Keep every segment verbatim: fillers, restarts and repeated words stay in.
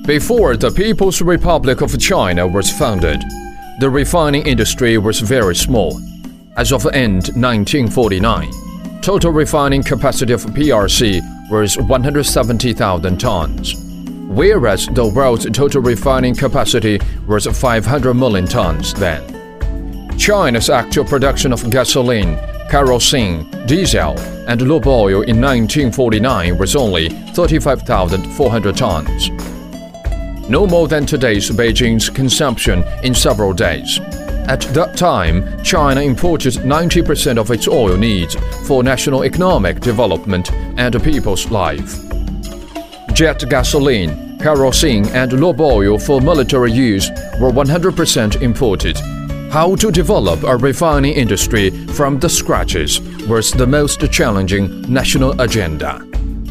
Before the People's Republic of China was founded, the refining industry was very small. As of end nineteen forty-nine, total refining capacity of P R C was one hundred seventy thousand tons, whereas the world's total refining capacity was five hundred million tons then. China's actual production of gasoline, kerosene, diesel, and lube oil in nineteen forty-nine was only thirty-five thousand four hundred tons. No more than today's Beijing's consumption in several days. At that time, China imported ninety percent of its oil needs for national economic development and people's life. Jet gasoline, kerosene, and lube oil for military use were one hundred percent imported. How to develop a refining industry from the scratches was the most challenging national agenda.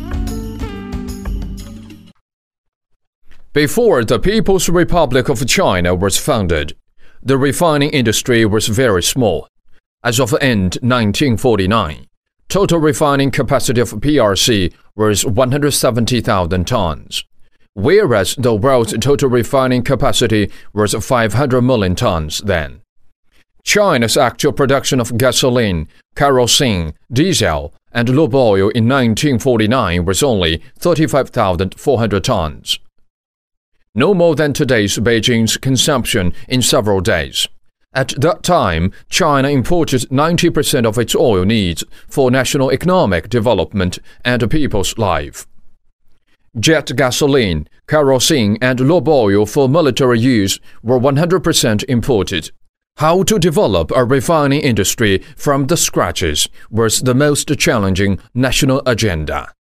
Before the People's Republic of China was founded, the refining industry was very small. As of end nineteen forty-nine, total refining capacity of P R C was one hundred seventy thousand tons, whereas the world's total refining capacity was five hundred million tons then. China's actual production of gasoline, kerosene, diesel, and lube oil in nineteen forty-nine was only thirty-five thousand four hundred tons. No more than today's Beijing's consumption in several days. At that time, China imported ninety percent of its oil needs for national economic development and people's life. Jet gasoline, kerosene, and lube oil for military use were one hundred percent imported. How to develop a refining industry from the scratches was the most challenging national agenda.